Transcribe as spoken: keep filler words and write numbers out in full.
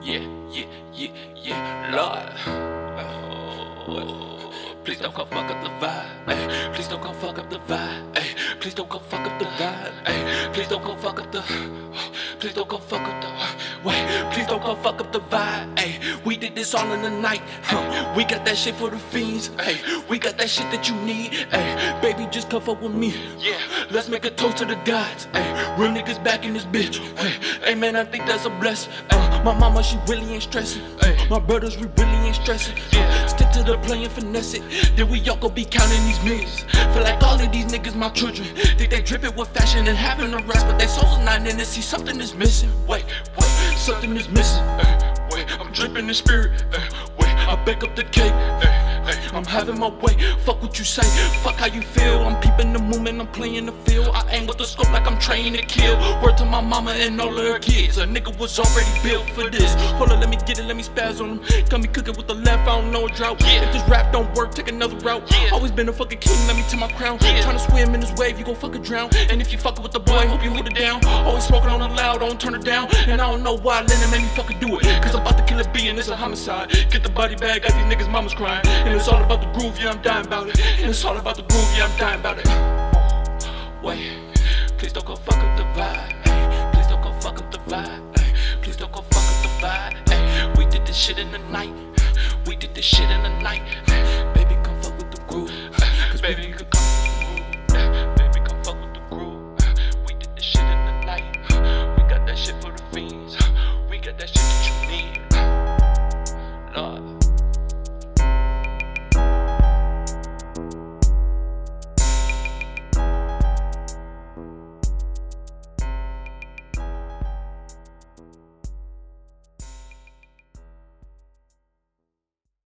yeah, yeah, yeah, yeah, Lord. Oh, please don't come fuck up the vibe. Ay, please don't come fuck up the vibe. Ay, please don't come fuck up the vibe. Ay, please don't come fuck up the. Please don't come fuck up the. Wait, please don't come fuck up the vibe. Ay, we did this all in the night. Huh, we got that shit for the fiends. Ay, we got that shit that you need. Ay, baby, just come fuck with me. Yeah, let's make a toast to the gods. Ay, real niggas back in this bitch. Ay, hey man, I think that's a blessing. Ay, my mama, she really ain't stressing. Ay, my brothers, we really ain't stressing. Yeah, stick to the plan and finesse it. Then we all go be counting these millions. Feel like all of these niggas my children. Think they drippin' with fashion and having the rest, but their souls are not in it. See, something is missing. Wait, wait, something is missing. Ay, wait, I'm dripping in spirit. Ay, wait, I bake up the cake. Ay, ay, I'm having my way. Fuck what you say. Fuck how you feel. I'm peeping the movement. I'm playing the field. I aim with the scope like I'm trained to kill. Word to my mama and all of her kids. A nigga was already built for this. Hold on, let me get it. Let me spaz on him. Got me cooking with the left. I don't know a drought. Yeah. If this rap don't work, take another route. Yeah. Always been a fucking king. Let me to my crown. Yeah. Trying to swim in this wave, you gon' fucking drown. And if you fucking with the boy, hope you hold it down. Always smoking on the loud, don't turn it down. And I don't know why Lennon made me fucking do it. Cause I'm about to kill a bee and it's a homicide. Get the body bag, got these niggas mamas crying. And it's all about the groove, yeah, I'm dying about it. And it's all about the groove, yeah, I'm dying about it. Wait, please don't go fuck up the vibe. Ay, please don't go fuck up the vibe. Ay, please don't go fuck up the vibe. Ay, we did this shit in the night. We did this shit in the night. Ay, baby, come fuck with the groove. Cause baby,